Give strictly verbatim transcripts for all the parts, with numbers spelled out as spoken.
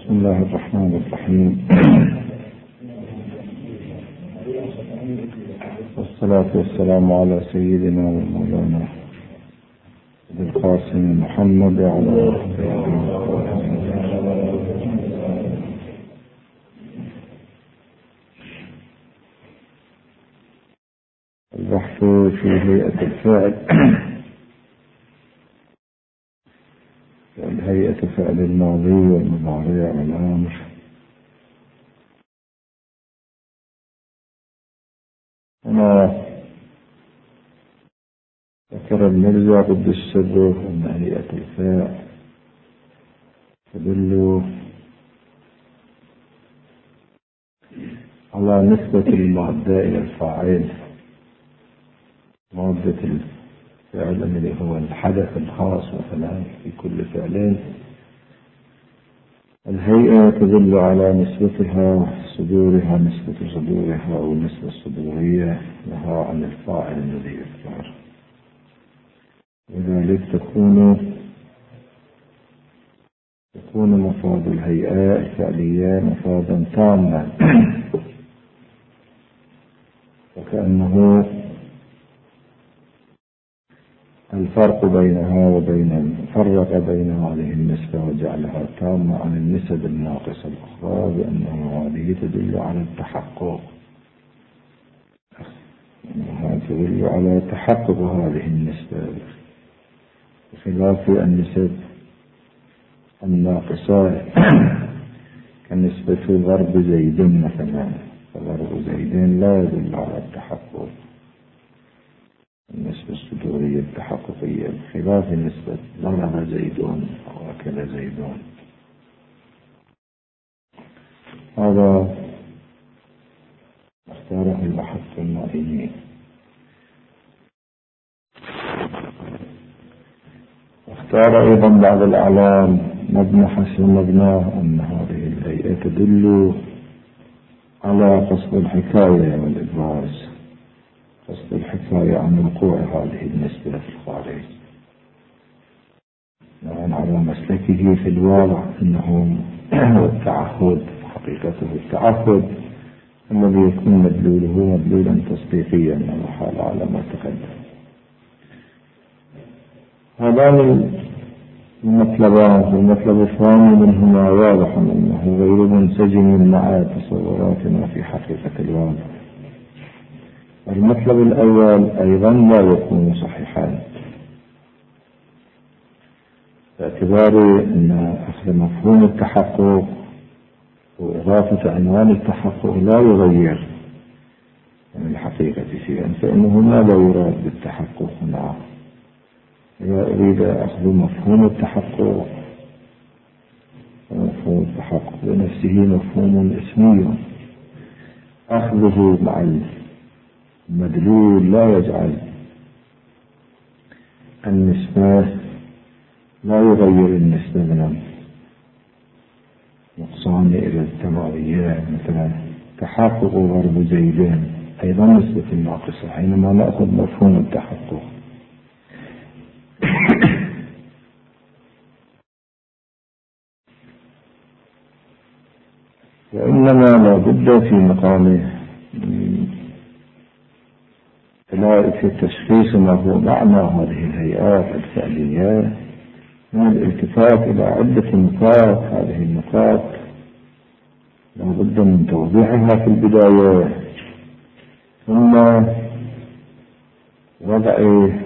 بسم الله الرحمن الرحيم. والصلاة والسلام على سيدنا ومولانا القاسم محمد وعلى البحث في هيئة الفعل. هيئة فعل الماضي والمضارع والأمر. أنا ذكر المرجع ضد السر أن هيئة الفعل تدل على نسبة المادة إلى الفاعل. مادة الفعل الذي هو الحدث الخاص مثلا في كل فعلين، الهيئة تدل على نسبتها صدورها نسبة صدورها أو النسبة الصدورية لها عن الفاعل الذي يذكر، لذلك تكون تكون مفاد الهيئة الفعلية مفادا تاما، وكأنه الفرق بينها وبين فرق بين هذه النسبة وجعلها تامة عن النسب الناقصة الأخرى، بأنه هذه تدل على التحقق، أنها تدل على تحقق هذه النسبة بخلاف النسب الناقصة كنسبة ضرب زيد مثلا، فضرب زيد لا يدل على التحقق النسبة الصدورية التحققية، بخلاف النسبة ضرب زيدون أو أكل زيدون. هذا اختاره البحث النائمين. اختار أيضا بعض الأعلام مبنى حسب مبناه أن هذه الهيئة تدل على قصد الحكاية والإبراز، قصد الحكاية عن وقوع هذه النسبة في الخارج، يعني على مسلكه في الواقع أنه التعهد حقيقته التعهد الذي يكون مدلوله مدلولا تصديقيا على حال على ما تقدم. هذان المطلبان. المطلب الثاني منهما واضح أنه غير منسجم مع تصوراتنا في حقيقة الواقع. المطلب الأول أيضا لا يكون صحيحا، باعتبار أن أخذ مفهوم التحقق وإضافة عنوان التحقق لا يغير من الحقيقة شيئا، فإنه لا يراد بالتحقق هنا. إذا أريد أخذ مفهوم التحقق، مفهوم التحقق بنفسه مفهوم اسمي، أخذه مع المدلول لا يجعل النسبة لا يغير النسبة من النقصان إلى التمامية. مثلا تحقق ضرب زيدين أيضا نسبة ناقصة حينما نأخذ مفهوم التحقق. وإنما لا بد في مقام في التشخيص ما هو معنى هذه الهيئات الفعلية من الالتفات إلى عدة نقاط. هذه النقاط لا بد من توضيحها في البداية، ثم وضع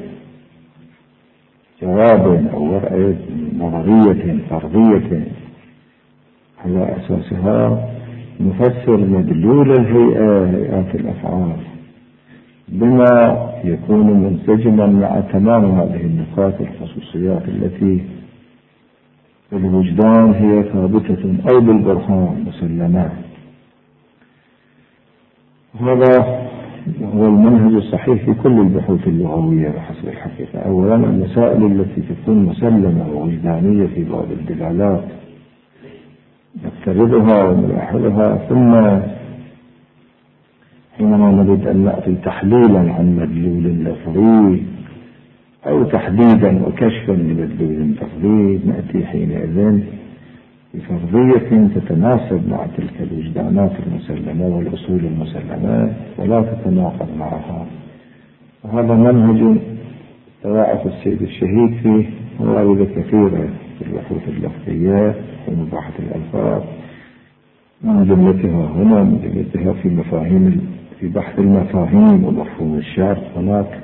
جواب أو وضع نظرية فرضية على أساسها نفسر مدلول الهيئة هيئات الأفعال بما يكون منسجما مع تمام هذه النقاط الخصوصيات التي في الوجدان هي ثابتة أو بالبرهان مسلمة. هذا هو المنهج الصحيح في كل البحوث اللغوية بحسب الحقيقة. أولا المسائل التي تكون مسلمة ووجدانية في باب الدلالات نفترضها ونلاحظها، ثم حينما نريد أن نأتي تحليلا عن مدلول لفظي أو تحديدا وكشفا لمدلول لفظي نأتي حينئذ بفرضية تتناسب مع تلك الوجدانات المسلمة والأصول المسلمة ولا تتناقض معها. وهذا منهج تضاعف السيد الشهيد فيه موارد كثيرة في البحوث اللفظية ومباحة الألفاظ، من جملتها هنا من جملتها في مفاهيم في بحث المفاهيم ومفهوم الشرط. هناك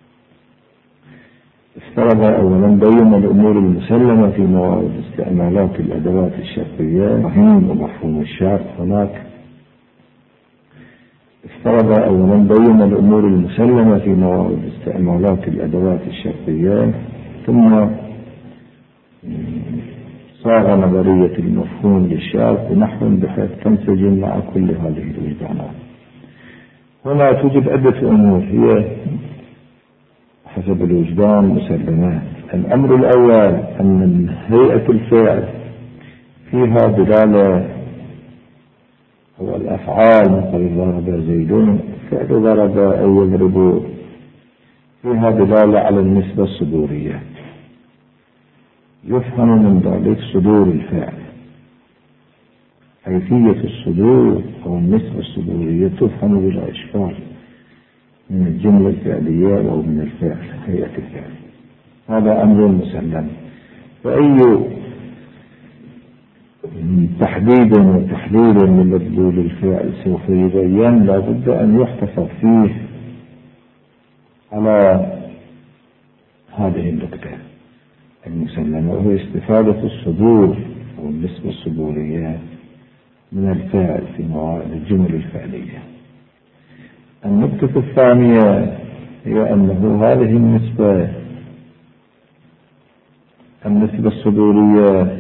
افترض أولا بين الأمور المسلمة في موارد استعمالات الأدوات الشرطية مفاهيم ومفهوم الشرط. هناك افترض أولا بين الأمور المسلمة في موارد استعمالات الأدوات الشرطية، ثم صاغ نظرية المفهوم للشرط نحو بحيث تنسجم مع كل هذه الوجدانات. هنا توجد عدة أمور هي حسب الوجدان مسلمات. الأمر الأول أن هيئة الفعل فيها دلالة، هو الأفعال مثل ضرب زيد فعل ضرب أو يضرب فيها دلالة على النسبة الصدورية، يفهم من ذلك صدور الفعل. حيثية الصدور أو النسبة الصدورية تفهم بلا إشكال من الجملة الفعلية أو من الفعل هيئة الفعل. هذا أمر مسلم. فأي تحديد وتحليل من مدلول الفعل سوف يبين لا بد أن يحتفظ فيه على هذه النقطة المسلمة، وهي استفادة الصدور أو النسبة الصدورية من الفعل في موارد الجمل الفعلية. النقطة الثانية هي أنه هذه النسبة النسبة الصدورية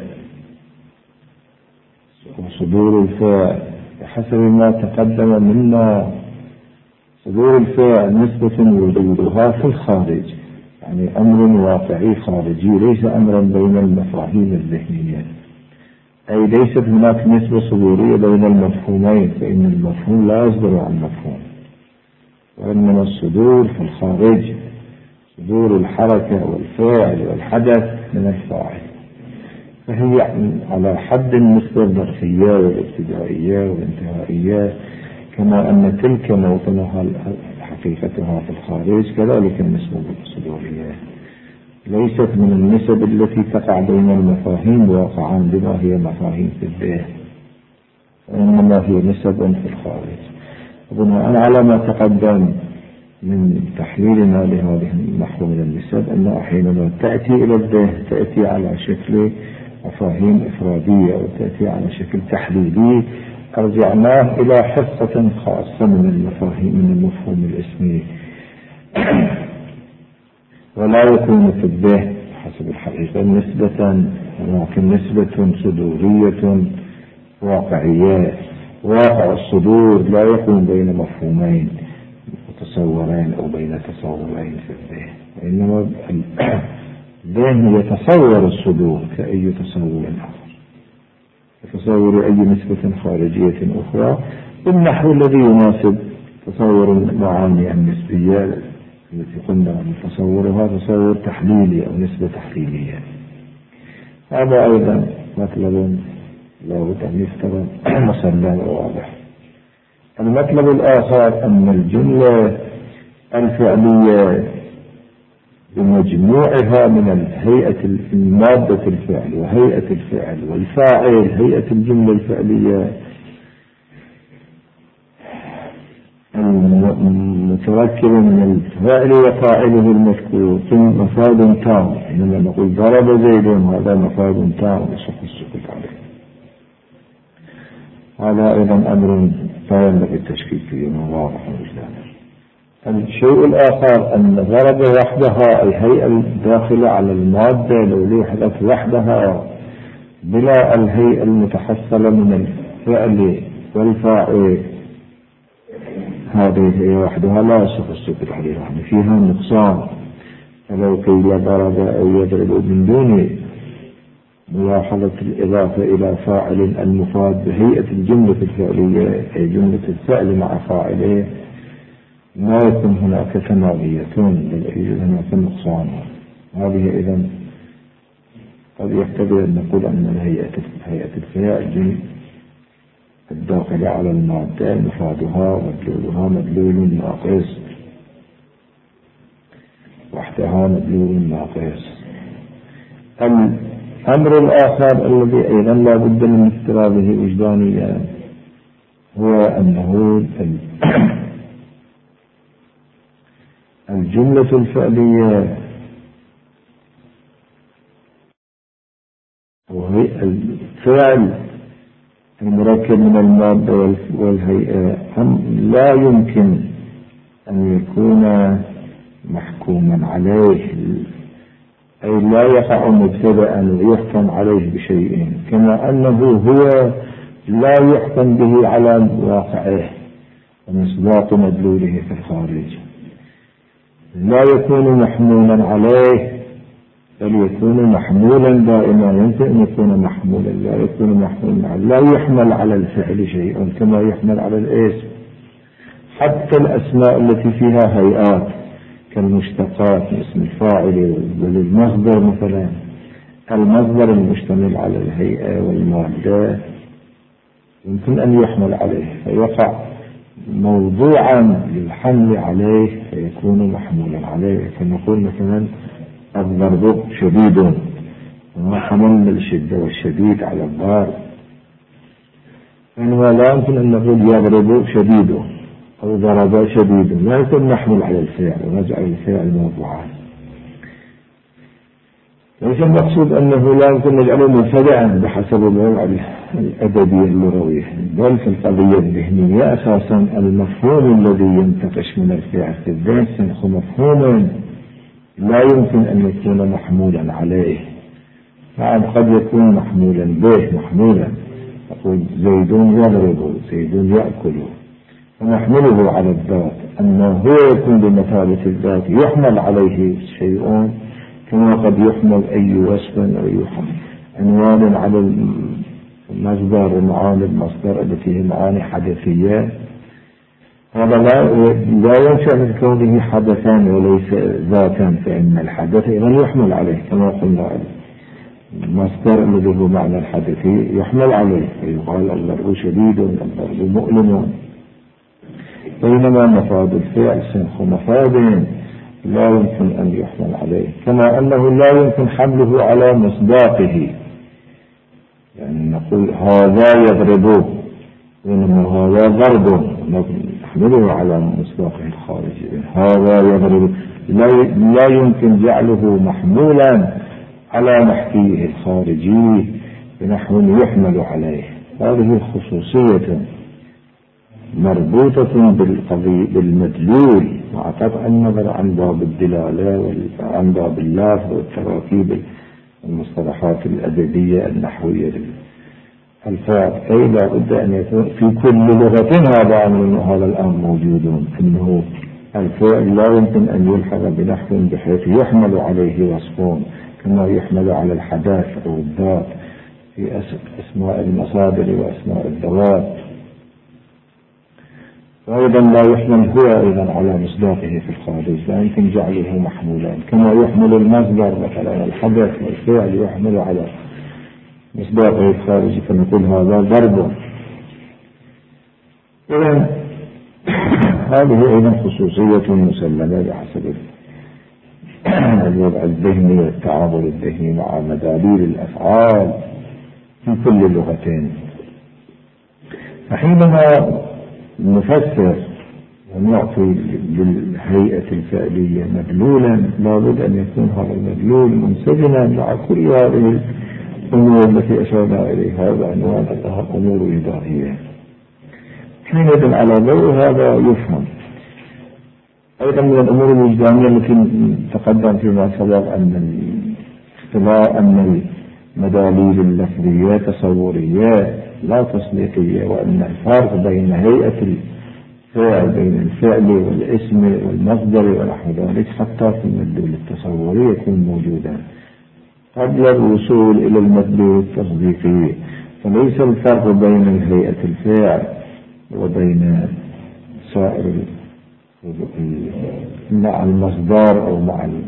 وصدور الفعل بحسب ما تقدم منا، صدور الفعل نسبة وجودها في الخارج، يعني أمر واقعي خارجي ليس أمرا بين المفاهيم الذهنية، أي ليست هناك نسبة صدورية بين المفهومين، فإن المفهوم لا يصدر عن مفهوم، وإنما الصدور في الخارج، صدور الحركة والفعل والحدث من الفاعل، فهي على حد النسبة الظرفية والابتدائية والانتهائية، كما أن تلك موطنها حقيقتها في الخارج كذلك النسبة الصدورية ليست من النسب التي تقع بين المفاهيم واقعا بما هي مفاهيم في الذهن، وإنما هي نسب في الخارج. وبناء على ما تقدم من تحليلنا لهذه النحو من النسب أنها حينما تأتي إلى الذهن تأتي على شكل مفاهيم إفرادية وتأتي على شكل تحليلي أرجعناه إلى حصة خاصة من المفاهيم من المفهوم الاسمي، ولا يكون في الذهن حسب الحقيقة نسبة، ولكن نسبة صدورية واقعية. واقع الصدور لا يكون بين مفهومين متصورين أو بين تصورين في الذهن، وإنما الذهن يتصور الصدور كأي تصور آخر، يتصور أي نسبة خارجية أخرى بالنحو الذي يناسب تصور المعاني النسبية التي قلنا تصورها تصور تحليلي أو نسبة تحليلية. هذا أيضا مطلب لا بد أن يفترض مسلم وواضح. المطلب الآخر أن الجملة الفعلية بمجموعها من الهيئة المادة الفعل وهيئة الفعل والفاعل، هيئة الجملة الفعلية المتركب من الفاعل وفاعله المذكور ثم مفاد تام. حينما نقول ضرب زيد هذا مفاد تام يصح السكوت عليه. هذا أيضا أمر لا ينبغي التشكيك فيه من واضح وجدانه. الشيء الآخر أن ضرب وحدها الهيئة الداخلة على المادة لو لوحدت وحدها بلا الهيئة المتحصلة من الفعل والفاعل، هذه الهيئة وحدها لا يصح السكوت عليها، يعني فيها نقصان. فلو قيل ضرب أو يضرب من دون ملاحظة الإضافة إلى فاعل المفاد بهيئة الجملة الفعلية أي جملة الفعل مع فاعله ما يكون هناك تناغية بل يوجد هناك نقصان. هذه إذن قد يحتمل أن نقول أن هيئة هيئة الفعل الداخلة على المادة مفادها مدلولها مدلول ناقص، وحدها مدلول ناقص. الأمر الآخر الذي أيضا لا بد من افتراضه وجدانيا هو أنه الجملة الفعلية وهي الفعل المركب من المادة والهيئة لا يمكن أن يكون محكوما عليه، أي لا يقع مبتدأ ويحكم عليه بشيء، كما أنه هو لا يحكم به على واقعه ومصداق مدلوله في الخارج، لا يكون محمولا عليه بل يكون محمولا دائما. يمكن أن يكون محمولا، لا يكون محمولا عليه، لا يحمل على الفعل شيء كما يحمل على الاسم. حتى الأسماء التي فيها هيئات كالمشتقات اسم الفاعل والمصدر مثلا، المصدر المشتمل على الهيئة والمادة يمكن أن يحمل عليه فيقع موضوعا للحمل عليه فيكون محمولا عليه. فنقول مثلا الضرب شديد، وحملنا الشدة والشديد على الضرب، فإنه لا يمكن أن نقول يضرب شديد أو ضرب شديد، لا يكون محمول على الفعل ونجعل الفعل موضوعا. ليس المقصود أنه لا يمكن نجعله مبتدعا بحسب الوضع الأدبي اللغوي، بل في القضية الذهنية أساسا المفهوم الذي ينتقش من الفعل في الذهن سنخ مفهوما لا يمكن أن يكون محمولا عليه. نعم قد يكون محمولا به محمولا، يقول زيد يضرب زيد يأكل ونحمله على الذات، أما هو يكون بمثابة الذات يحمل عليه شيء كما قد يحمل أي وصف أو أي عنوان على المصدر ومعاني المصدر التي هي معاني حدثية. هذا لا لا ينشأ من كونه حدثا وليس ذاتا، فإن الحدث إذا يحمل عليه كما قلنا المصدر الذي هو معنى الحدثي يحمل عليه، فيقال الضرب شديد الضرب مؤلم، بينما مفاد الفعل سنخ مفاد لا يمكن أن يحمل عليه، كما أنه لا يمكن حمله على مصداقه. يعني نقول هذا يضرب وإنما هذا ضرب نحمله على مصداقه الخارجي، هذا يضرب لا يمكن جعله محمولا على محكيه الخارجي بنحو يحمل عليه. هذه خصوصية مربوطة بالقضية بالمدلول، مع قطع النظر عن باب الدلالة وعن باب اللفظ والتراكيب المصطلحات الأدبية النحوية الفاظ. أي لا بد أن يكون في كل لغة هذا أمر، هذا الأمر موجود، أنه الفعل لا يمكن أن يلحق بنحو بحيث يحمل عليه وصفون كما يحمل على الحدث أو الذات في أسماء المصادر وأسماء الذوات. وأيضا لا يحمل هو أيضا على مصداقه في الخارج، لا يمكن جعله محمولا كما يحمل المصدر مثلا الحدث والفعل يحمل على مصداقه الخارجي فنقول هذا ضرب. إذن هذه أيضا خصوصية مسلمة بحسب الوضع الذهني والتعامل الذهني مع مدالول الأفعال في كل اللغتين. فحينما نفسر ونعطي للهيئة الفعلية مدلولا لابد أن يكون هذا المدلول منسجما مع كل هذه الأمور التي أشرنا إليها بعنوان أنها أمور إدارية. حينئذ على ضوء هذا يفهم أيضا من الأمور الوجدانية التي تقدم فيما سبق أن اختلاء أن المدالول اللفظية تصورية لا تصديقية، وأن الفرق بين هيئة الفعل بين الفعل والاسم والمصدر ونحو ذلك حتى في المدلول التصوري يكون موجودا قبل الوصول إلى المدلول التصديقي. فليس الفرق بين هيئة الفعل وبين سائر مع المصدر أو مع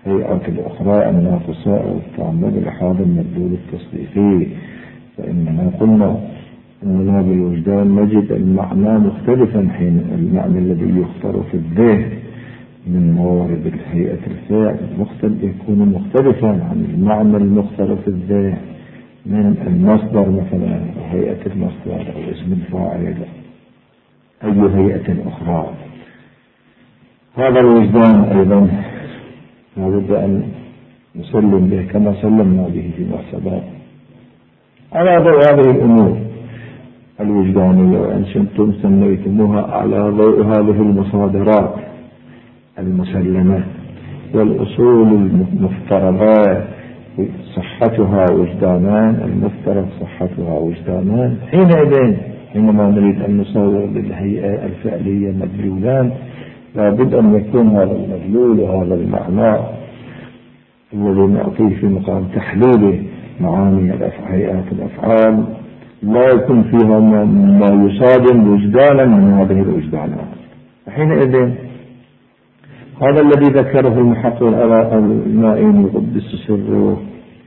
الهيئات الأخرى الناقصة أو التامة بلحاظ المدلول التصديقي. فإننا قلنا أننا بالوجدان نجد المعنى مختلفا، حين المعنى الذي يختار في الذهن من موارد الهيئة الفاعل مختلف يكون مختلفا عن المعنى المختار في الذهن من المصدر، مثلا هيئة المصدر أو اسم الفاعل أي هيئة أخرى. هذا الوجدان أيضا لابد أن نسلم به كما سلمنا به فيما سبق على ضوء هذه الأمور الوجدانية، وإن شئتم سميتموها على ضوء هذه المصادرات المسلمة والأصول المفترضة صحتها وجدانان، المفترض صحتها وجدانان. حينئذ حينما نريد أن نصور للهيئة الفعلية مدلولان لابد أن يكون هذا المدلول وهذا المعنى الذي نعطيه في مقام تحليل معاني هيئات الأفعال لا يكون فيها ما يصادم وجدانا من هذه الوجدانات. حينئذ هذا الذي ذكره المحقق المائين يقدس سره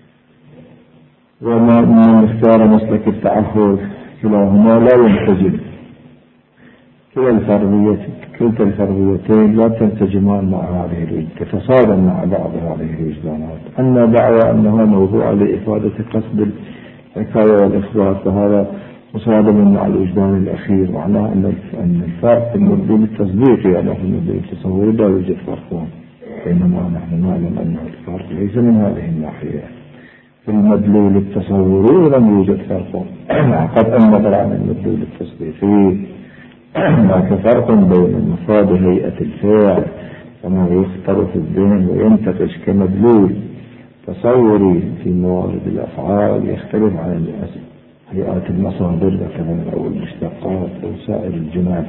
وما من اختار مسلك التعهد كلاهما لا ينسجم، كلا الفرضية كلتا الفرضيتين لا تنسجمان مع هذه الوجدانات، تتصادم مع بعض هذه الوجدانات. أما دعوى أنها موضوع لإفادة قصد الحكاية والإخبار فهذا مصادم مع الوجدان الأخير، معناه أن الفرق في المدلول التصديقي يعني في المدلول التصوري لا يوجد فرق، بينما نحن نعلم أن الفرق ليس من هذه الناحية. في المدلول التصوري لم يوجد فرق قد النظر عن المدلول التصديقي. هناك فرق بين مفاد هيئة الفعل وما يختار في الذهن وينتقش كمدلول تصوري في موارد الأفعال يختلف عن هيئات المصادر مثلا أو المشتقات أو سائر الجمال.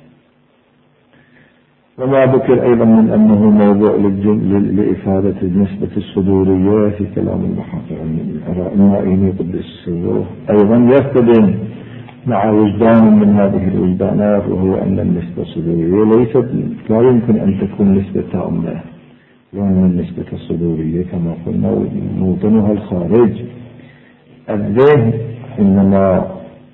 وما ذكر أيضا من أنه موضوع لإفادة النسبة الصدورية في كلام المحقق المائين يقدس سره أيضا يستدين مع وجدان من هذه الوجدانات، وهو أن النسبة الصدورية ليست لا يمكن أن تكون نسبة تامة، لأن النسبة الصدورية كما قلنا موطنها الخارج. الذهن إنما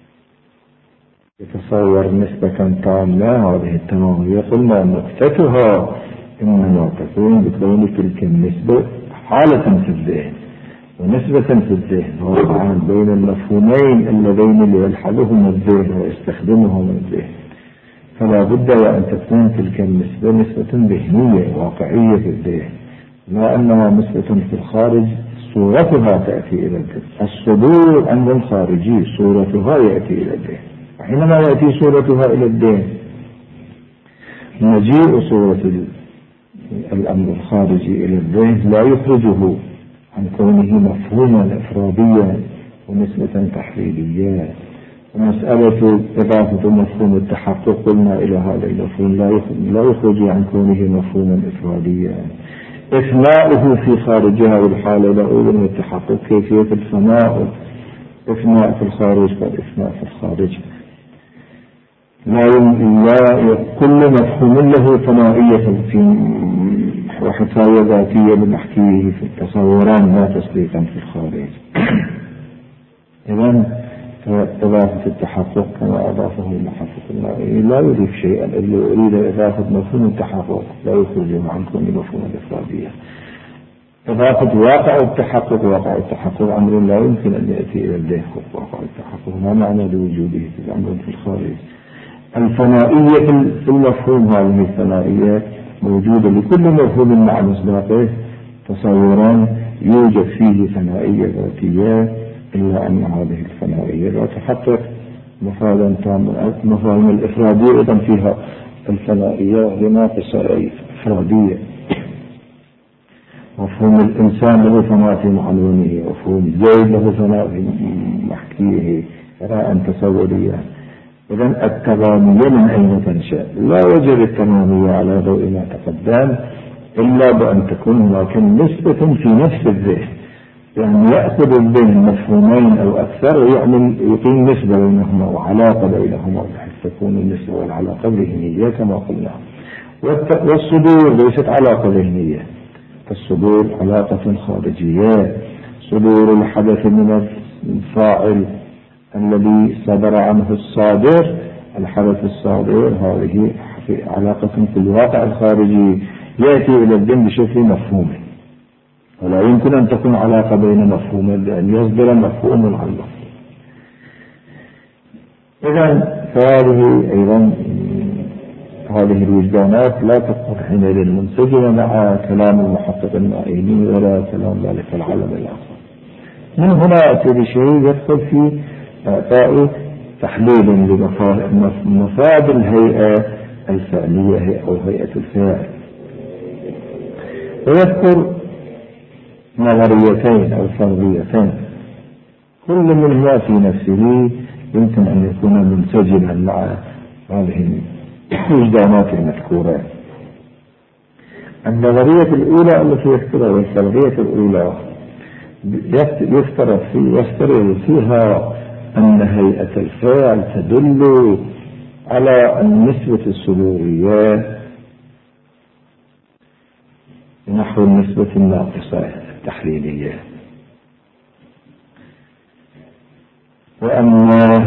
يتصور نسبة تامة، هذه التمامية قلنا نقطتها إنما تكون بكون تلك النسبة حالة في الذهن ونسبة في الذهن، وقعا بين المفهومين اللذين يلحظهما الذهن ويستخدمهما الذهن. فلا بد وأن تكون تلك النسبة نسبة ذهنية واقعية في الذهن، ما أنها نسبة في الخارج صورتها تأتي إلى الذهن. الصدور أمر خارجي صورتها يأتي إلى الذهن، حينما يأتي صورتها إلى الذهن مجيء صورة الأمر الخارجي إلى الذهن لا يخرجه عن كونه مفهوما إفراديا ونسبة تحليلية. ومسألة إضافة مفهوم التحقق قلنا إلى هذا المفهوم لا يخرج عن كونه مفهوما إفراديا. إثناؤه في خارجها والحالة لا أولا التحقق كيفية الفناء، إثناء في الخارج فالإثناء في الخارج لا كل مفهوم له ثنائية في وحكاية ذاتية بنحكيه في التصوران لا تصديقا في الخارج. إذن إضافة التحقق كما أضافه المحقق لا يضيف شيئا إلا أريد إضافة مفهوم التحقق لا يخرجه عن كل مفهوم الإفرادية. إضافة واقع التحقق واقع التحقق أمر لا يمكن أن يأتي إلى الذهن. واقع التحقق ما معنى لوجوده في الأمر في الخارج. الثنائية في المفهوم هذه الثنائية موجودة لكل مفهوم مع مصداقه تصورا يوجد فيه ثنائية ذاتية، إلا أن هذه الثنائية لا تحقق مفادا تاما. مفاهيم الإفرادية أيضا فيها الثنائية لناقصة أي إفرادية. مفهوم الإنسان له ثناء في معلومه، مفهوم زيد له ثناء في محكيه راء تصورية. إذن التمامية من أين تنشأ؟ لا يوجد التمامية على ضوء ما تقدم إلا بأن تكون هناك نسبة في نفس الذهن، يعني يأخذ الذهن مفهومين أو أكثر ويعمل يقيم نسبة بينهما وعلاقة بينهما بحيث تكون النسبة والعلاقة ذهنية كما قلنا. والصدور ليست علاقة ذهنية، فالصدور علاقة خارجية، صدور الحدث من الفاعل الذي صدر عنه الصادر، الحدث الصادر هذه علاقة في الواقع الخارجي يأتي إلى الذهن بشكل مفهوم، ولا يمكن أن تكون علاقة بين مفهومين لأن يصدر مفهوم عن مفهوم. إذن فهذه أيضا هذه الوجدانات لا تكون حينئذ منسجمة مع كلام المحقق المعيني ولا كلام ذلك العالم الآخر. من هنا أتي بشيء يدخل في إعطاء تحليل لمفاد الهيئة الفعلية أو هيئة الفاعل، ويذكر نظريتين أو فرضيتين كل منهما في نفسه يمكن أن يكون منسجما مع هذه الوجدانات المذكورة. النظرية الأولى التي يذكرها والفرضية الأولى يفترض في يفترض فيها أن هيئة الفاعل تدل على النسبة الصدورية نحو النسبة الناقصة التحليلية، وأما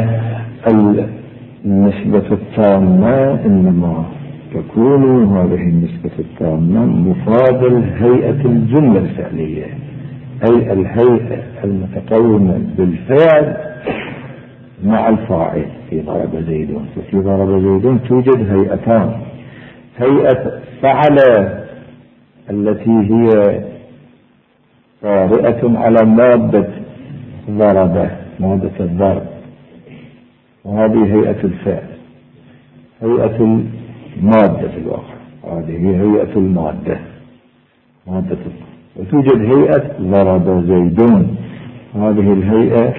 النسبة التامة إنما تكون هذه النسبة التامة مفاضل هيئة الجملة الفعلية، أي الهيئة المتقومة بالفعل مع الفاعل. في ضرب زيد، ففي ضرب زيد توجد هيئتان: هيئة فعل التي هي طارئة على مادة ضرب، مادة الضرب، وهذه هيئة الفعل، هيئة المادة في الواقع، هذه هي هيئة المادة مادة الضرب. وتوجد هيئة ضرب زيدون، هذه الهيئة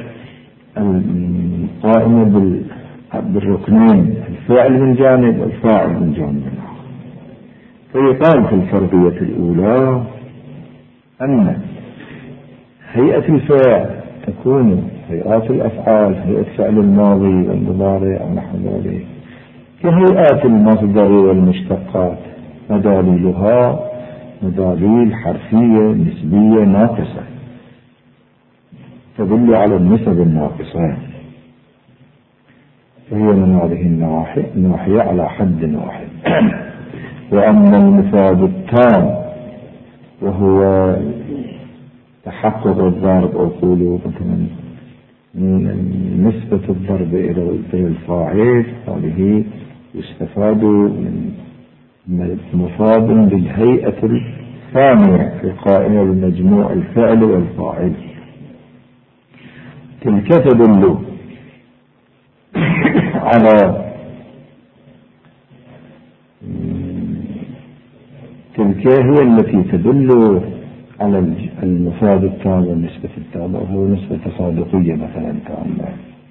القائمة بالركنين، الفعل من جانب والفاعل من جانب آخر. فيقال في الفرضية الأولى أن هيئة الفاعل تكون هيئات الأفعال، هيئة فعل الماضي والمضارع أو نحو ذلك، كهيئات المصدر والمشتقات، مداليلها مداليل حرفية نسبية ناقصة تدل على النسب الناقصة، فهي من هذه الناحية على حد واحد. وأما المفاد التام وهو تحقق الضرب أو قولوا مثلا نسبة الضرب إلى الفاعل، هذه يستفاد من مفاد بالهيئة الثانية القائمة بمجموع الفعل والفاعل، تلك تدل على تلك هي التي تدل على المفاد التام والنسبة التامة، وهو نسبة تصادقية مثلا تامة.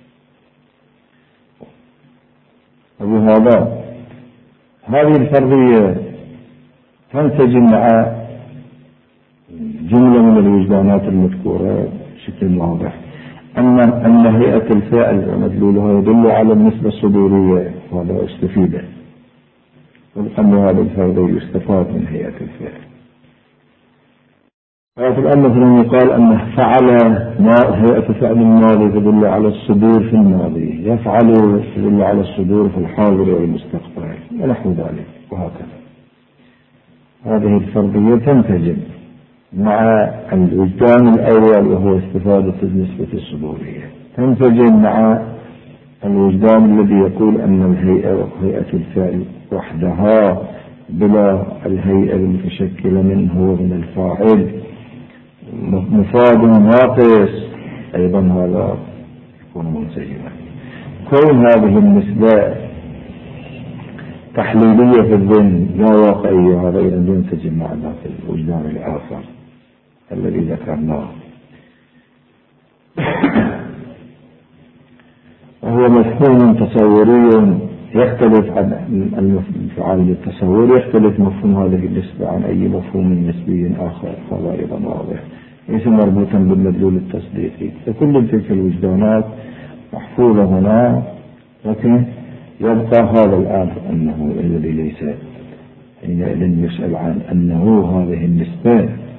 وبهذا هذه الفرضية تنسجم مع جملة من الوجدانات المذكورة بشكل واضح، أن أن هيئة الفاعل ومدلولها يدل على النسبة الصدورية، وهذا استفيد وفقا لهذا الفرضية يستفاد من هيئة الفاعل. وفي الآن مثلا يقال أن فعل هيئة فعل الماضي تدل على الصدور في الماضي، يفعل تدل على الصدور في الحاضر والمستقبل ونحو ذلك، وهكذا. هذه الفرضية تنسجم مع الوجدان الأول وهو استفادة النسبة الصدورية، تنسجم مع الوجدان الذي يقول أن الهيئة وهيئة الفعل وحدها بلا الهيئة المتشكلة منه ومن الفاعل مفاد ناقص، أيضا هذا يكون منسجما. كون هذه النسبة تحليلية في الذهن لا واقعية، هذا أيضا ينسجم مع ذاك الوجدان الآخر الذي ذكرناه، وهو مفهوم تصوري يختلف عن الانفعال التصوري، يختلف مفهوم هذه النسبة عن أي مفهوم نسبي آخر، هذا أيضا واضح، ليس مربوطا بالمدلول التصديقي. فكل تلك الوجدانات محفوظة هنا، لكن يبقى هذا الأمر أنه الذي ليس حينئذ يسأل عن أنه هذه النسبة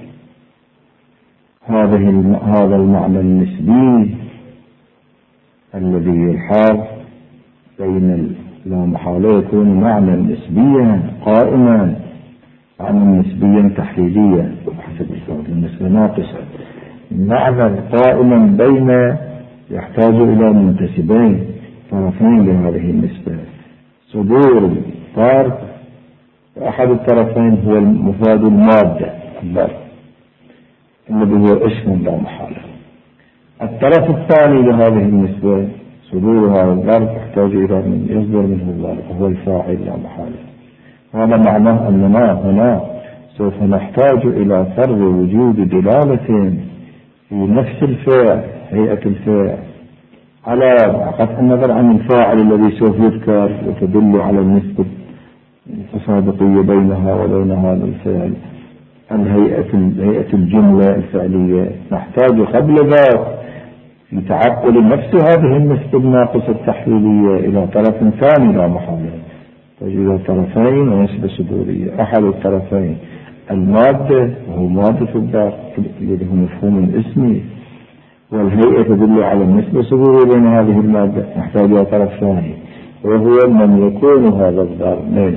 هذه هذا المعنى النسبي الذي يلحظ بين لا محالة يكون معنى نسبيا قائما، معنى نسبيا تحليليا حسب الفرد النسبة ناقصة، معنى قائما بين يحتاج إلى منتسبين طرفين لهذه النسبة. صدور الفرد أحد الطرفين هو المفاد المادة الضرب الذي هو اسم لا محالة. الطرف الثاني لهذه النسبة صدور هذا الضرب يحتاج إلى من يصدر منه الضرب وهو الفاعل لا محالة. هذا معناه أننا هنا سوف نحتاج إلى فرض وجود دلالة في نفس الفعل هيئة الفعل على قطع النظر عن الفاعل الذي سوف يذكر وتدل على النسبة التسابقية بينها وبين هذا الفعل الهيئة هيئة الجملة الفعلية. نحتاج قبل ذلك في تعقل نفس هذه النسبة الناقصة التحليلية إلى طرف ثاني لا محالة، إلى طرفين ونسبة صدورية. أحد الطرفين المادة وهو مادة الضرب الذي هو مفهوم اسمي، والهيئة تدل على النسبة الصدورية بين هذه المادة. نحتاج إلى طرف ثاني وهو من يكون هذا الضرب منه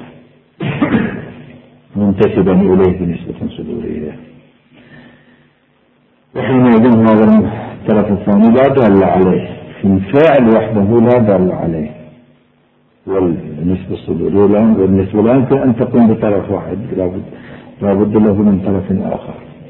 منتسبا إليه بنسبة صدورية، وحينئذ هذا الطرف الثاني لا دل عليه في الفعل وحده، لا دل عليه، والنسبة الصدورية والنسبة لا يمكن أن تكون بطرف واحد، لا بد له من طرف آخر.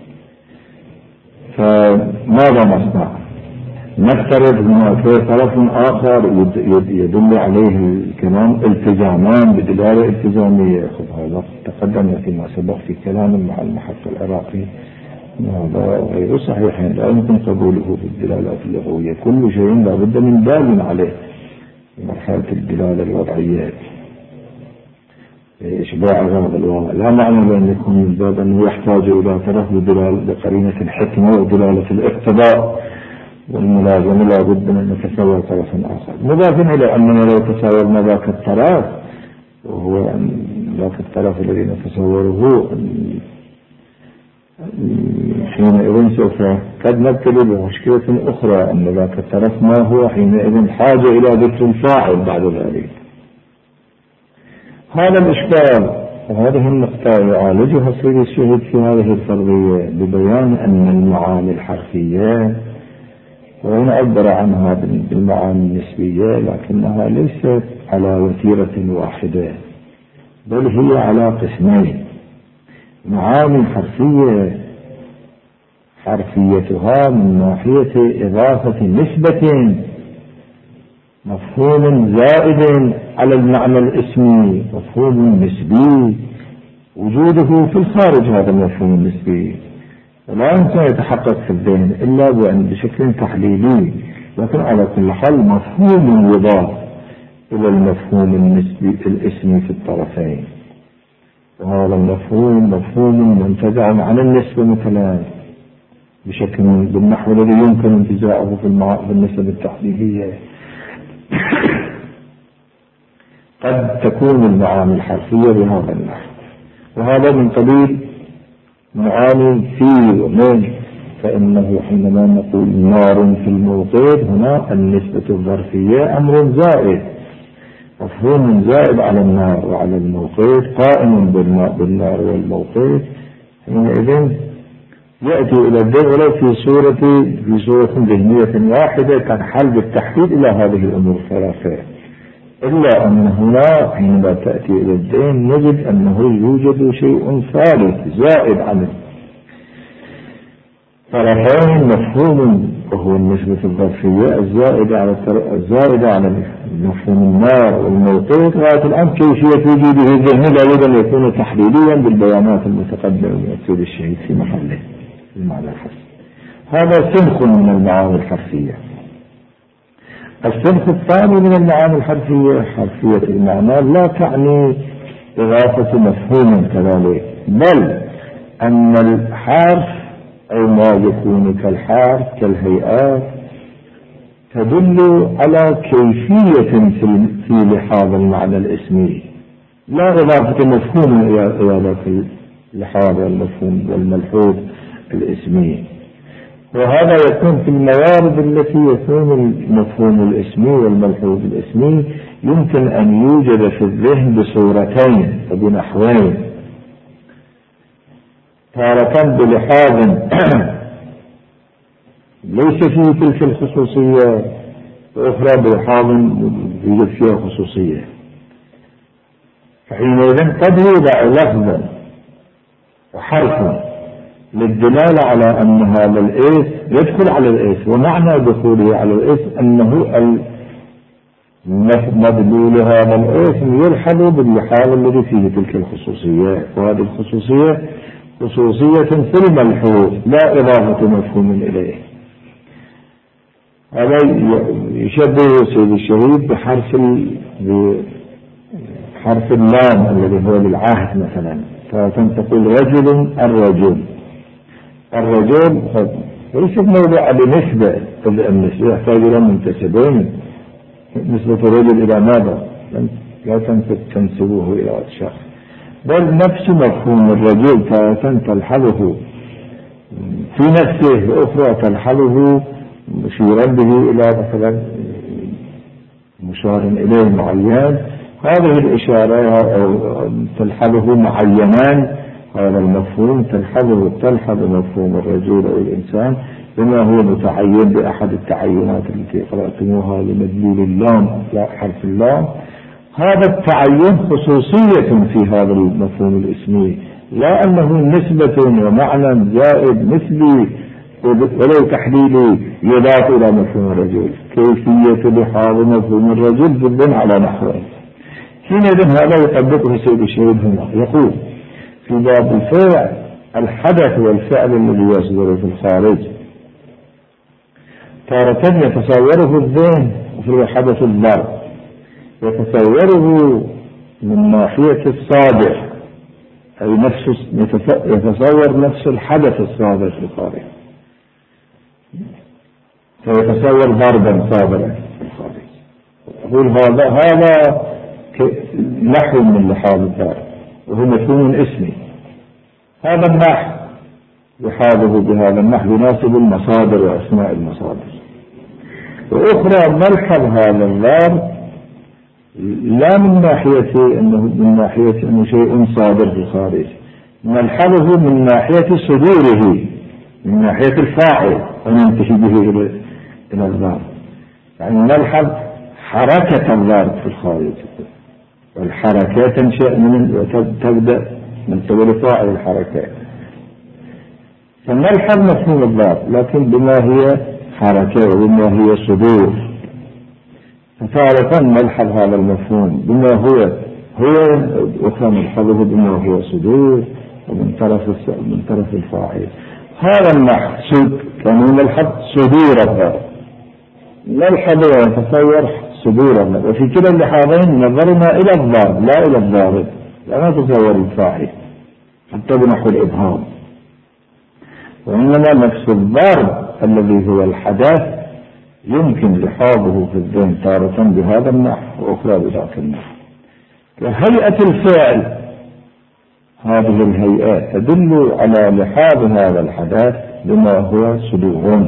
فماذا نصنع؟ نفترض هناك طرف آخر يدل عليه الكلام التزامان بدلالة التزامية. هذا تقدم فيما سبق في كلام مع المحق العراقي، هذا غير صحيح، لا يمكن قبوله في الدلالات اللغوية. كل شيء لا بد من دال عليه في مرحلة الدلالة الوضعية إشباع غرض الواقع. لا معنى بأن يكون من باب أنه يحتاج إلى طرف بقرينة الحكمة ودلالة الاقتضاء والملازمة، لا بد من نتصور طرفا آخر. مضافا إلى أننا لو تصورنا ذاك الطرف وهو ذاك الطرف الذي نتصوره حينئذ سوف قد نبتلي بمشكلة أخرى، أن ذاك الطرف ما هو حينئذ حاجة إلى ذكر الفاعل بعد ذلك. هذا الإشكال وهذه النقطة يعالجها السيد الشهيد في هذه الفرضية ببيان أن المعاني الحرفية، وإن عبر عنها بالمعاني النسبية، لكنها ليست على وتيرة واحدة بل هي على قسمين. معاني حرفية حرفيتها من ناحية إضافة نسبة مفهوم زائد على المعنى الاسمي، مفهوم نسبي وجوده في الخارج هذا المفهوم النسبي، ولا يمكن يتحقق في الذهن إلا بشكل تحليلي، لكن على كل حال مفهوم يضاف إلى المفهوم النسبي الاسمي في الطرفين. وهذا المفهوم مفهوم منتزع عن النسبة مثلا بشكل بالنحو الذي يمكن انتزاعه في النسب التحليلية. قد تكون المعاني الحرفية بهذا النحو، وهذا من قبيل معاني في ومن، فإنه حينما نقول نار في الموقد هنا النسبة الظرفية أمر زائد، مفهوم زائد على النار وعلى الموقد قائم بالنار والموقد، حينئذ يأتي إلى الذهن ولو في صورة في صورة ذهنية واحدة تنحل بالتحديد إلى هذه الأمور الثلاثة، إلا أن هنا حينما تأتي إلى الذهن نجد أنه يوجد شيء ثالث زائد عن طرفين مفهوم، وهو النسبة الظرفية الزائدة على الزائدة على مفهوم النار والموقيت. غاية الآن كيفية وجوده الذهني لا بد أن يكون تحليليا بالبيانات المتقدمة من السيد الشهيد في محله المعنى الحرفي. هذا سنخ من المعاني الحرفية. السنخ الثاني من المعاني الحرفية حرفية المعنى لا تعني إضافة مفهوم كذلك، بل أن الحرف أو ما يكون كالحرف كالهيئات تدل على كيفية في لحاظ المعنى الاسمي، لا إضافة مفهوم إلى ذاك اللحاظ والمفهوم والملحوظ الاسمي. وهذا يكون في الموارد التي يكون المفهوم الاسمي والملحوظ الاسمي يمكن أن يوجد في الذهن بصورتين وبنحوين، تارة بلحاظ ليس فيه تلك الخصوصية، وأخرى بلحاظ يوجد فيها خصوصية. فحينئذ قد يوضع لفظا وحرفا للدلالة على أن هذا الإيس يدخل على الإيس، ومعنى دخوله على الإيس أنه مدلول هذا الإيس يلحظ باللحاظ الذي فيه تلك الخصوصية، وهذه الخصوصية خصوصية في الملحوظ لا إضافة مفهوم إليه. هذا يشبه سيد الشهيد بحرف بحرف اللام الذي هو للعهد مثلا، فتقول رجل الرجل الرجل ليس موضوع لنسبة، النسبة يحتاج إلى منتسبين، نسبة الرجل إلى ماذا؟ لا تنسبوه إلى الشخص، بل نفس مفهوم الرجل تلحظه في نفسه، وأخرى تلحظه مشيرا به إلى مثلا مشار إليه معين. هذه الإشارة تلحظه معينان، هذا المفهوم تلحظه تلحظ مفهوم الرجل أو الإنسان بما هو متعين بأحد التعينات التي قرأتموها لمدلول اللام لا حرف اللام. هذا التعين خصوصية في هذا المفهوم الاسمي، لا أنه نسبة ومعنى زائد مثلي ولو تحليلي يضاف إلى مفهوم الرجل. كيفية لحاظ مفهوم الرجل جدا على نحوه. حينئذ هذا يطبقه سيد الشهيد هنا، يقول في باب الفعل الحدث والفعل الذي يصدر في الخارج تارة يتصوره الذهن في حدث الضرب، يتصوره من ناحية الصادر أي نفس يتصور نفس الحدث الصادر في الخارج، فيتصور ضربا صادرا في الخارج. يقول هذا هذا نحو من لحاظ الضرب وهو مفهوم اسمي. هذا النحو يحاذه بهذا النحو يناسب المصادر وأسماء المصادر. وأخرى ملحظ هذا الضرب لا من ناحية أنه من ناحية أنه شيء صادر في الخارج، نلحظه من ناحية صدوره، من ناحية الفاعل، وننتهي به إلى الضرب. يعني نلحظ حركة الضرب في الخارج، والحركة تنشأ من وتبدأ من قبل فاعل الحركات، فنلحظ مفهوم الضرب لكن بما هي حركة وبما هي صدور. فتارة نلحظ هذا المفهوم بما هو هو وكان نلحظه بما هو صدور ومن طرف من طرف الفاعل. هذا المقصود كان نلحظ صدور الضرب، نلحظ ونتصور صدور الضرب، وفي كلا اللحاظين نظرنا إلى الضرب لا إلى الضارب، لا نتصور الفاعل حتى بنحو الإبهام، وإنما نفس الضرب الذي هو الحدث يمكن لحاظه في الذهن تارة بهذا النحو وأخرى بذاك النحو. وهيئة الفعل هذه الهيئات تدل على لحاظ هذا الحدث بما هو صدور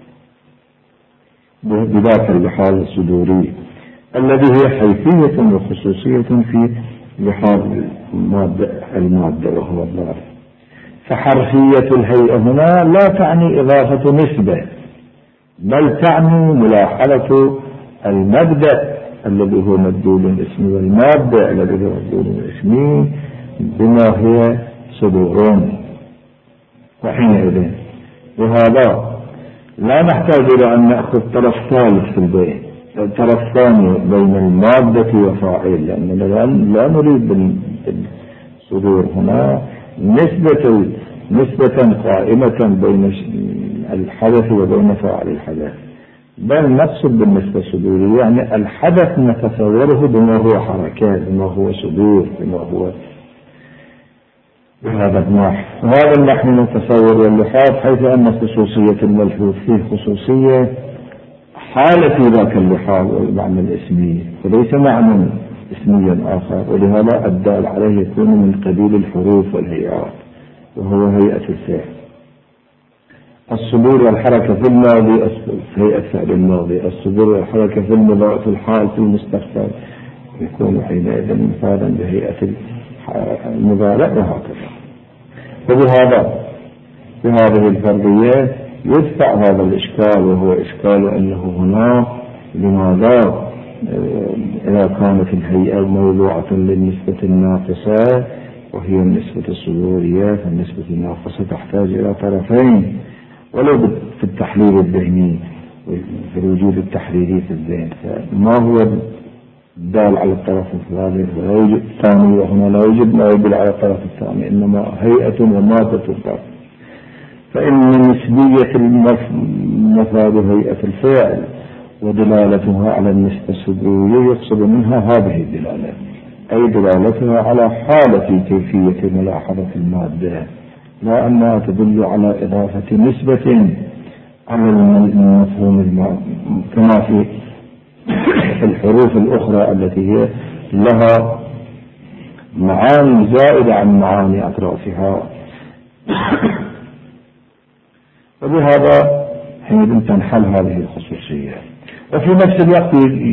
بذاك اللحاظ الصدوري الذي هي حيثية وخصوصية في لحاظ المادة, المادة وهو الضرب. فحرفية الهيئة هنا لا تعني إضافة نسبة، بل تعني ملاحظة المبدأ الذي هو مدلول اسمي والمادة الذي هو مدلول اسمي بما هي صدورون. وحينئذ وهذا لا نحتاج إلى أن نأخذ طرف ثالث في البيت، طرف ثاني بين المادة وفاعل، لأننا لا نريد بالصدور هنا نسبة نسبة قائمة بين الحدث وبين فاعل الحدث، بل نقصد بالنسبة الصدورية يعني الحدث نتصوره بما هو حركات، بما هو صدور، بما هو بهذا النحو. وهذا النحو نتصور واللحاظ حيث أن خصوصية الملحوظ فيه خصوصية حالة في ذاك اللحاظ والمعنى الاسمي، وليس معنى اسميا آخر، ولهذا الدال عليه يكون من قبيل الحروف والهيئات وهو هيئة الفعل. الصدور والحركة في الماضي هيئة فعل الماضي، الصدور والحركة في المضارع في الحال في المستقبل يكون حينئذ مثالا بهيئة المضارع وهكذا. وبهذا بهذه الفرضيات يدفع هذا الإشكال، وهو إشكال أنه هنا لماذا إذا كانت الهيئة موضوعة للنسبة الناقصة وهي النسبة الصدورية، فالنسبة الناقصة تحتاج إلى طرفين ولو في التحليل الذهني في الوجود التحريري في الذهن. ما هو الدال على الطرف الثالث ولا يوجد الثاني، وهنا لا يوجد ما يدل على الطرف الثاني، إنما هيئة ومادة الطرف. فإن نسبية المفاد هيئة الفعل ودلالتها على النسبة الصدورية يقصد منها هذه الدلالة، أي دلالتها على حالة كيفية ملاحظة المادة، لا أنها تدل على إضافة نسبة على المفهوم كما في الحروف الأخرى التي هي لها معاني زائدة عن معاني أطرافها. وبهذا حين تنحل هذه الخصوصية. وفي نفس الوقت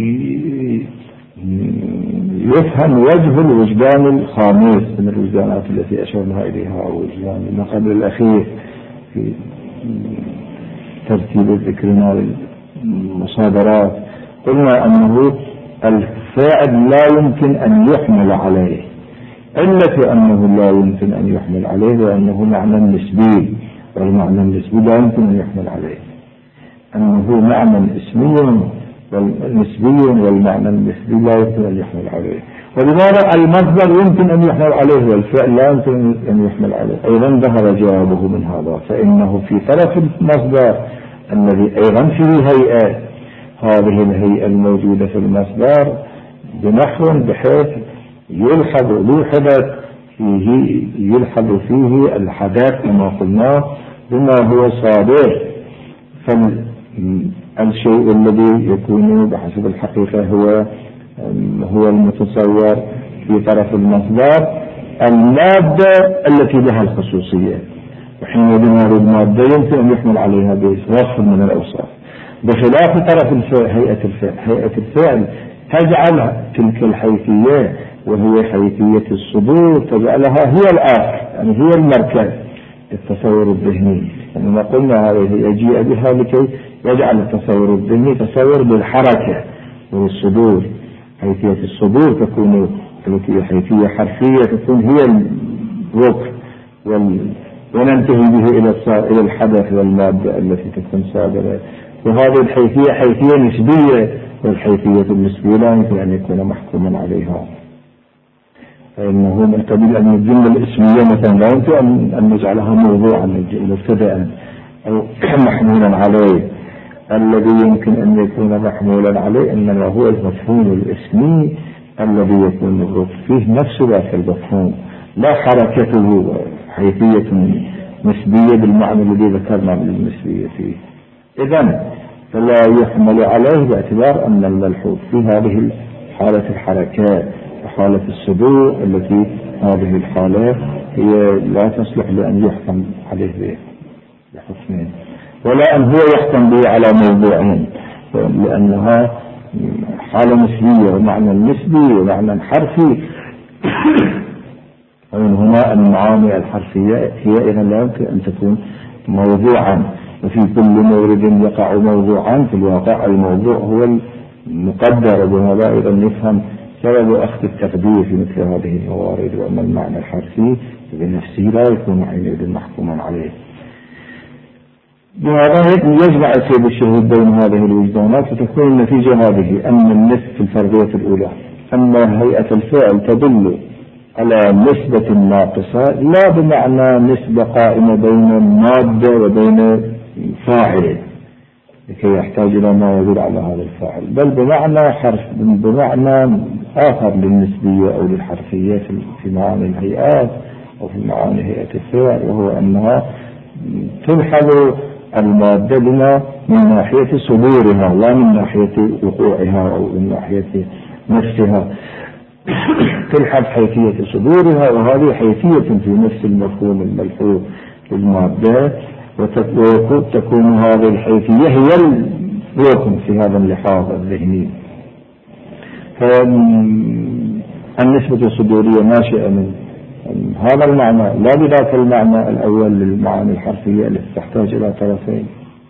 يفهم وجه الوجدان الخامس من الوجدانات التي أشرنا إليها، أو وجدان ما قبل الأخير في ترتيب ذكرنا للمصادرات. قلنا أنه الفاعل لا يمكن أن يحمل عليه، علة أنه لا يمكن أن يحمل عليه لأنه معنى نسبي، والمعنى النسبي لا يمكن أن يحمل عليه، أنه معنى اسمي نسبي والمعنى النسبي لا يمكن أن يحمل عليه. ولماذا المصدر يمكن أن يحمل عليه والفعل لا يمكن أن يحمل عليه؟ أيضا ظهر جوابه من هذا، فإنه في طرف المصدر الذي أيضا فيه هيئة، هذه الهيئة الموجودة في المصدر بنحو بحيث يلحظ لوحدت فيه يلحظ فيه الحدث كما قلنا بما هو صادر. فالشيء الذي يكون بحسب الحقيقة هو هو المتصور في طرف المصدر المادة التي لها الخصوصية، وحينئذ هذه المادة يمكن أن يحمل عليها بوصف من الأوصاف، بخلاف طرف الفعل هيئة الفعل. هيئة الفعل تجعل تلك الحيثية وهي حيثية الصدور تجعلها هي الآخر، يعني هي المركز التصور الذهني. لما قلنا هذه يجيء بها لكي يجعل التصور الذهني تصور بالحركة والصدور. حيثية الصدور تكون التي حيثية حرفية تكون هي الركن وال... وننتهي به إلى الحدث والمادة التي تكون صادرة. وهذه الحيثية حيثية نسبية، والحيثية النسبية لا يمكن أن يكون محكوما عليها، فإنه من قبيل أن الجملة الاسمية مثلا لا يمكن أن نجعلها موضوعا مبتدأ أو محمولا عليه. الذي يمكن أن يكون محمولا عليه إنما هو المفهوم الاسمي الذي يكون الركن فيه نفس ذاك المفهوم، لا حركته حيثية نسبية بالمعنى الذي ذكرنا من النسبية فيه. إذن فلا يحمل عليه باعتبار أن الملحوظ في هذه حالة الحركات وحالة الصدور التي هذه الحالة هي لا تصلح لأن يحكم عليه بحكمين، ولا أن هو يحكم به على موضوعين، لأنها حالة نسبية ومعنى نسبي ومعنى حرفي. ومن هنا المعاني الحرفية هي إذا لا يمكن أن تكون موضوعا، وفي كل مورد يقع موضوعا في الواقع الموضوع هو المقدر. وبهذا أيضا نفهم سبب أخذ التقدير في مثل هذه الموارد، وأن المعنى الحرفي بنفسه لا يكون حينئذ محكوما عليه. بهذا يجمع سيد الشهود بين هذه الوجدانات، فتكون النتيجة هذه أن النسبة في الفرضية الأولى أن هيئة الفعل تدل على نسبة ناقصة، لا بمعنى نسبة قائمة بين المادة وبين فاعله لكي يحتاج إلى ما يدل على هذا الفاعل، بل بمعنى حرف بمعنى آخر للنسبية أو للحرفية في معاني الهيئات أو في معاني هيئة الفعل، وهو أنها تلحظ المادة لما من ناحية صدورها لا من ناحية وقوعها أو من ناحية نفسها. تلحظ حيثية صدورها، وهذه حيثية في نفس المفهوم الملحوظ للمادة وتكون هذه الحيثية هي الركن في هذا اللحاظ الذهني. فالنسبة الصدورية ناشئة من هذا المعنى لا بذاك المعنى الأول للمعاني الحرفية التي تحتاج إلى طرفين.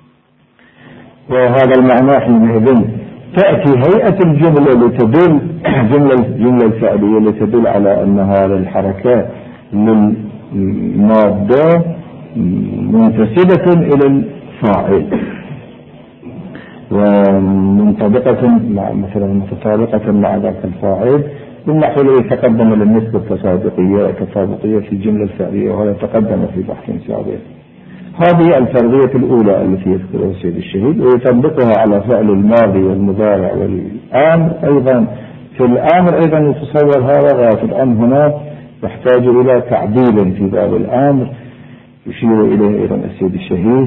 وهذا المعنى حينئذ تأتي هيئة الجملة لتدل جملة الجملة الفعلية لتدل على أن هذه الحركة للمادة منتسبة إلى الفاعل ومنطبقة مع مثلا متطابقة مع ذاك الفاعل بالنحو الذي تقدم للنسبة التصادقية والتطابقية في الجملة الفعلية، وهذا تقدم في بحث سابق. هذه الفرضية الأولى التي يذكرها السيد الشهيد ويطبقها على فعل الماضي والمضارع والآمر أيضا. في الآمر أيضا يتصور هذا غاية الأمر هنا يحتاج إلى تعديل في باب الآمر يشير إليه أيضا السيد الشهيد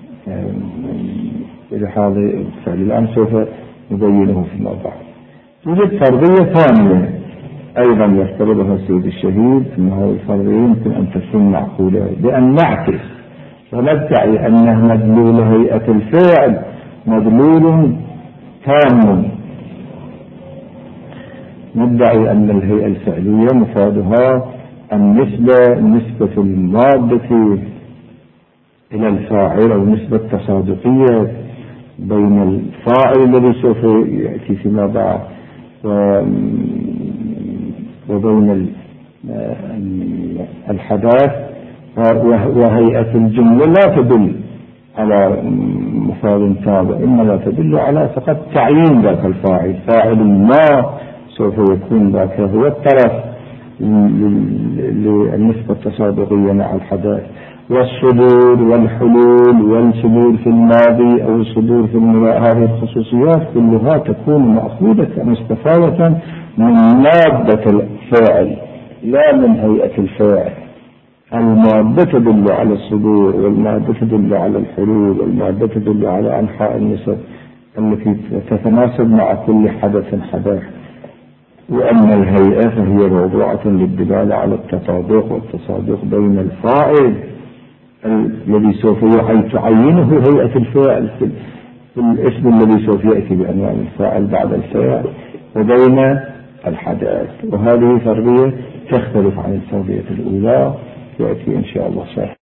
إلى هذا فعل الآمر سوف نبينه فيما بعد. توجد فرضية ثانية أيضا يفترضها السيد الشهيد أنه الفرضية يمكن أن تكون معقولة بأن نعكس وندعي أنه مدلول هيئة الفعل مدلول تام. ندعي أن الهيئة الفعلية مفادها النسبة نسبة المادة إلى الفاعل أو نسبة تصادقية بين الفاعل الذي سوف يأتي فيما بعد وبين الحدث وهيئة الجملة لا تدل على مفاد تام، إنما تدل على فقط تعيين ذاك الفاعل. فاعل ما سوف يكون ذاك هو الطرف للنسبة التصادقية مع الحدث. والصدور والحلول والصدور في الماضي أو الصدور في المضارع هذه الخصوصيات كلها تكون مأخوذة مستفادة من مادة الفاعل لا من هيئة الفاعل. المادة تدل على الصدور والمادة تدل على الحلول والمادة تدل على أنحاء النسب التي تتناسب مع كل حدث حدث. وأن الهيئة فهي موضوعة للدلالة على التطابق والتصادق بين الفاعل الذي سوف تعينه هيئة الفاعل في الاسم الذي سوف يأتي بعنوان الفاعل بعد الفاعل وبين الحدث. وهذه فرضية تختلف عن الفرضية الأولى يأتي إن شاء الله شرح.